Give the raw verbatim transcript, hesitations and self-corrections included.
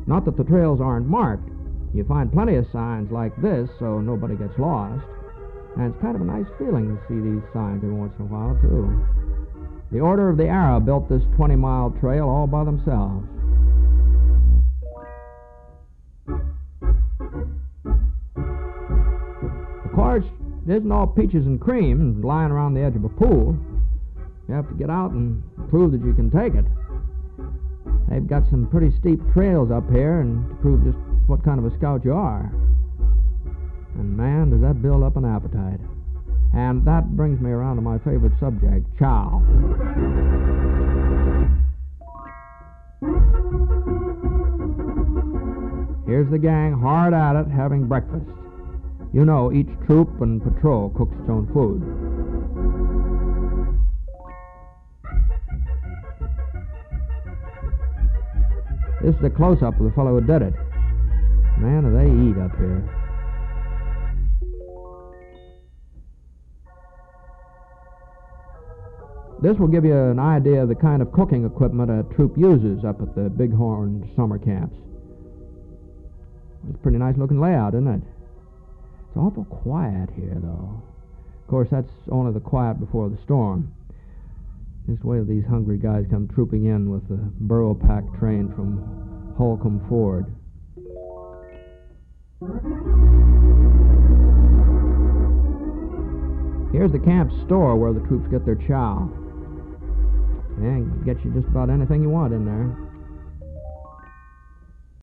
Not that the trails aren't marked. You find plenty of signs like this so nobody gets lost. And it's kind of a nice feeling to see these signs every once in a while, too. The Order of the Arrow built this twenty-mile trail all by themselves. Of course, it isn't all peaches and cream lying around the edge of a pool. You have to get out and prove that you can take it. They've got some pretty steep trails up here and to prove just what kind of a scout you are. And man, does that build up an appetite. And that brings me around to my favorite subject, chow. Here's the gang hard at it having breakfast. You know, each troop and patrol cooks its own food. This is a close-up of the fellow who did it. Man, do they eat up here. This will give you an idea of the kind of cooking equipment a troop uses up at the Bighorn summer camps. It's a pretty nice looking layout, isn't it? It's awful quiet here, though. Of course, that's only the quiet before the storm. Just wait till these hungry guys come trooping in with the burro pack train from Holcomb Ford. Here's the camp store where the troops get their chow. Yeah, get you just about anything you want in there.